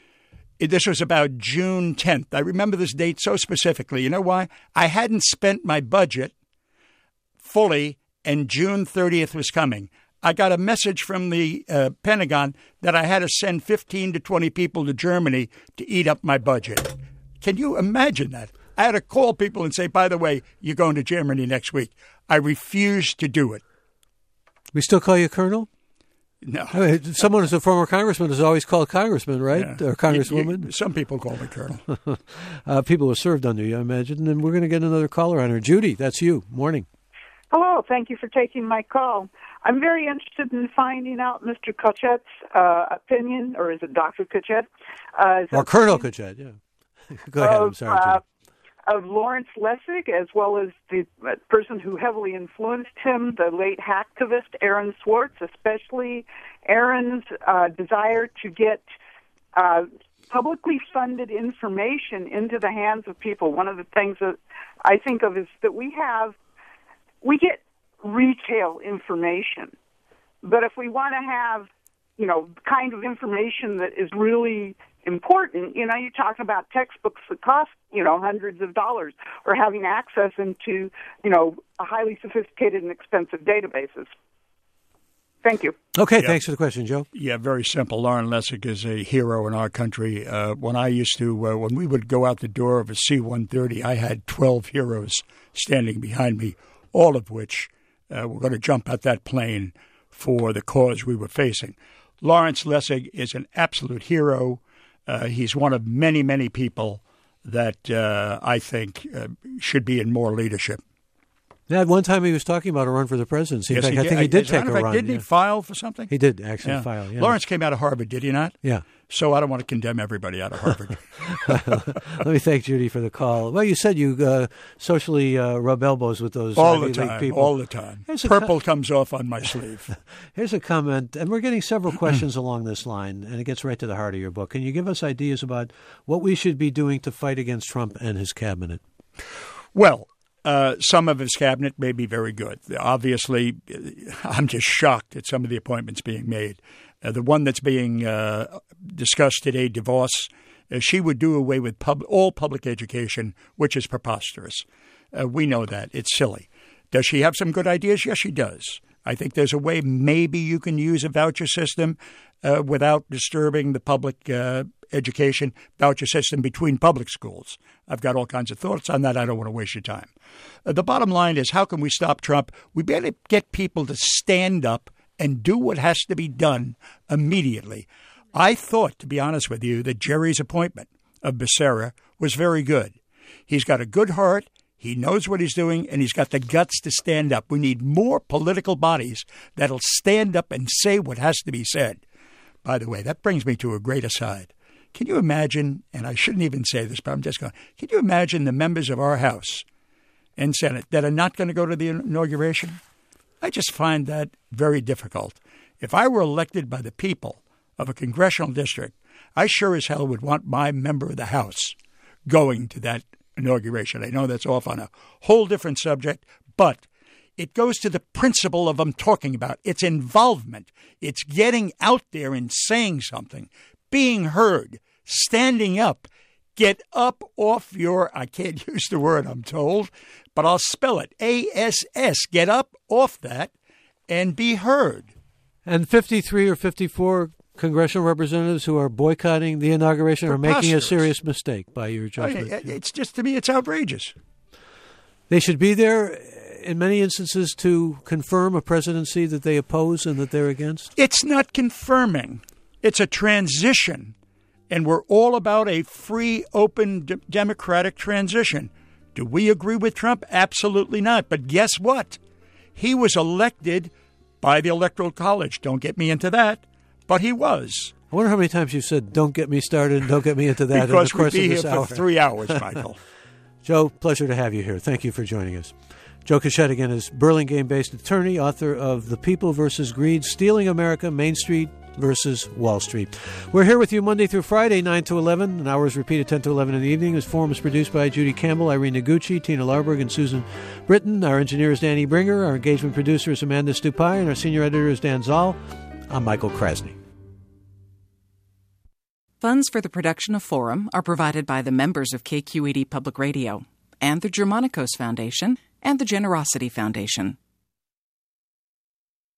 this was about June tenth. I remember this date so specifically. You know why? I hadn't spent my budget fully, and June thirtieth was coming. I got a message from the uh, Pentagon that I had to send fifteen to twenty people to Germany to eat up my budget. Can you imagine that? I had to call people and say, by the way, you're going to Germany next week. I refused to do it. We still call you Colonel? No. I mean, someone who's a former congressman is always called congressman, right? Yeah. Or congresswoman? You, you, some people call me Colonel. uh, people who served under you, I imagine. And we're going to get another caller on her. Judy, that's you. Morning. Hello. Thank you for taking my call. I'm very interested in finding out Mister Cachet's uh, opinion, or is it Doctor Cachet? Uh, or Colonel Cachet, yeah. Go ahead. Of, I'm sorry, Judy. Uh, of Lawrence Lessig, as well as the person who heavily influenced him, the late hacktivist Aaron Swartz, especially Aaron's uh, desire to get uh, publicly funded information into the hands of people. One of the things that I think of is that we have, we get retail information, but if we want to have, you know, kind of information that is really important, you know, you talk about textbooks that cost, you know, hundreds of dollars, or having access into, you know, a highly sophisticated and expensive databases. Thank you. Okay, yeah. Thanks for the question, Joe. Yeah, very simple. Lawrence Lessig is a hero in our country. Uh, when I used to, uh, when we would go out the door of a C one thirty, I had twelve heroes standing behind me, all of which uh, were going to jump at that plane for the cause we were facing. Lawrence Lessig is an absolute hero. Uh, he's one of many, many people that uh, I think uh, should be in more leadership. Yeah, at one time he was talking about a run for the presidency. In Yes, fact, he I did. think he did As a take matter a of fact, run. Didn't yeah. he file for something? He did actually Yeah. file. Yeah. Lawrence came out of Harvard, did he not? Yeah. So I don't want to condemn everybody out of Harvard. Let me thank Judy for the call. Well, you said you uh, socially uh, rub elbows with those all Ivy the League time, people. all the time. Here's a Purple co- comes off on my sleeve. Here's a comment, and we're getting several questions along this line, and it gets right to the heart of your book. Can you give us ideas about what we should be doing to fight against Trump and his cabinet? Well, uh, some of his cabinet may be very good. Obviously, I'm just shocked at some of the appointments being made. Uh, the one that's being uh, discussed today, DeVos, uh, she would do away with pub- all public education, which is preposterous. Uh, we know that. It's silly. Does she have some good ideas? Yes, she does. I think there's a way maybe you can use a voucher system uh, without disturbing the public uh, education voucher system between public schools. I've got all kinds of thoughts on that. I don't want to waste your time. Uh, the bottom line is, how can we stop Trump? We better get people to stand up and do what has to be done immediately. I thought, to be honest with you, that Jerry's appointment of Becerra was very good. He's got a good heart. He knows what he's doing, and he's got the guts to stand up. We need more political bodies that'll stand up and say what has to be said. By the way, that brings me to a great aside. Can you imagine, and I shouldn't even say this, but I'm just going, can you imagine the members of our House and Senate that are not going to go to the inauguration? I just find that very difficult. If I were elected by the people of a congressional district, I sure as hell would want my member of the House going to that inauguration. I know that's off on a whole different subject, but it goes to the principle of I'm talking about. It's involvement. It's getting out there and saying something, being heard, standing up. Get up off your, I can't use the word I'm told, but I'll spell it, A S S. Get up off that and be heard. And fifty-three or fifty-four congressional representatives who are boycotting the inauguration are making a serious mistake by your judgment. I mean, it's just, to me, it's outrageous. They should be there in many instances to confirm a presidency that they oppose and that they're against? It's not confirming. It's a transition. And we're all about a free, open, d- democratic transition. Do we agree with Trump? Absolutely not. But guess what? He was elected by the Electoral College. Don't get me into that. But he was. I wonder how many times you've said, don't get me started and don't get me into that. Because in the course we'd be of this here hour. for three hours, Michael. Joe, pleasure to have you here. Thank you for joining us. Joe Kachett, again, is Burlingame-based attorney, author of The People versus Greed, Stealing America, Main Street versus Wall Street. We're here with you Monday through Friday, nine to eleven. An hour is repeated ten to eleven in the evening. This forum is produced by Judy Campbell, Irene Noguchi, Tina Larberg, and Susan Britton. Our engineer is Danny Bringer. Our engagement producer is Amanda Stupai, and our senior editor is Dan Zoll. I'm Michael Krasny. Funds for the production of Forum are provided by the members of K Q E D Public Radio and the Germanicos Foundation and the Generosity Foundation.